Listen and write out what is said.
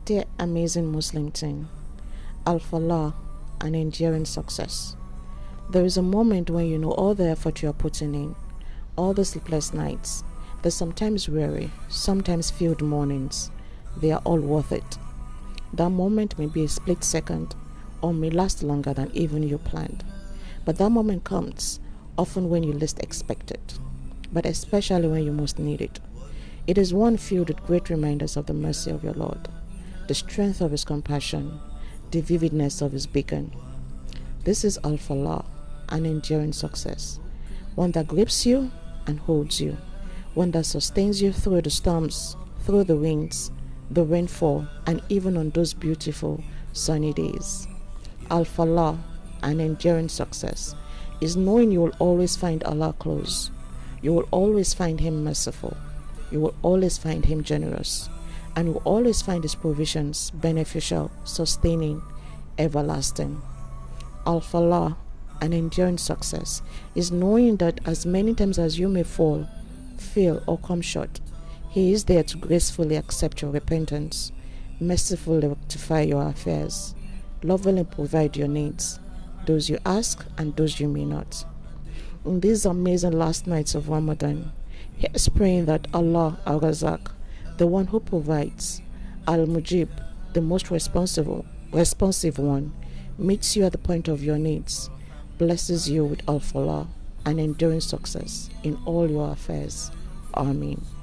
Dear amazing Muslim team, Al-Falah, an enduring success. There is a moment when you know all the effort you are putting in, all the sleepless nights, the sometimes weary, sometimes filled mornings, they are all worth it. That moment may be a split second or may last longer than even you planned. But that moment comes often when you least expect it, but especially when you most need it. It is one filled with great reminders of the mercy of your Lord, the strength of His compassion, the vividness of His beacon. This is Al-Falah, an enduring success, one that grips you and holds you, one that sustains you through the storms, through the winds, the rainfall, and even on those beautiful sunny days. Al-Falah, an enduring success, is knowing you will always find Allah close. You will always find Him merciful. You will always find Him generous. And you will always find His provisions beneficial, sustaining, everlasting. Al-Falah, an enduring success, is knowing that as many times as you may fall, fail, or come short, He is there to gracefully accept your repentance, mercifully rectify your affairs, lovingly provide your needs, those you ask and those you may not. In these amazing last nights of Ramadan, here's praying that Allah Al-Razak, the one who provides, Al-Mujib, the most responsive one, meets you at the point of your needs, blesses you with Al-Falah, and enduring success in all your affairs. Amen.